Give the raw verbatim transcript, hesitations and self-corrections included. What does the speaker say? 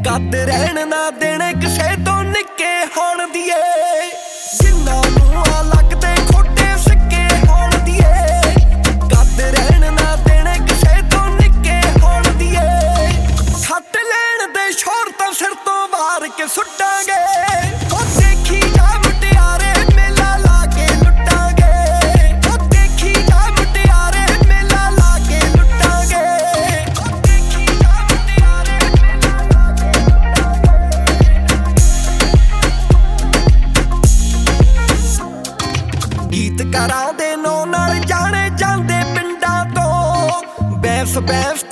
ਕੱਦ ਰਹਿਣ ਨਾ ਦੇਣੇ ਕਿਸੇ ਤੋਂ ਨਿੱਕੇ ਹੋਣ ਦੀਏ ਜਿੰਨਾ ਨੂੰ ਆ ਲੱਗਦੇ ਖੋਟੇ ਸਿੱਕੇ ਹੋਣ ਦੀਏ ਕੱਦ ਰਹਿਣ ਨਾ ਦੇਣੇ ਕਿਸੇ ਤੋਂ ਨਿੱਕੇ ਹੋਣ ਦੀਏ ਛੱਟ ਲੈਣ ਦੇ ਸ਼ੋਰ ਤਾਂ ਸਿਰ ਤੋਂ ਵਾਰ ਕੇ ਸੁੱਟਾਂਗੇ ਗੀਤਕਾਰਾਂ ਦੇ ਨਾਂ ਨਾਲ ਜਾਣੇ ਜਾਂਦੇ ਪਿੰਡਾਂ ਤੋਂ ਬੈਸ ਬੈਸ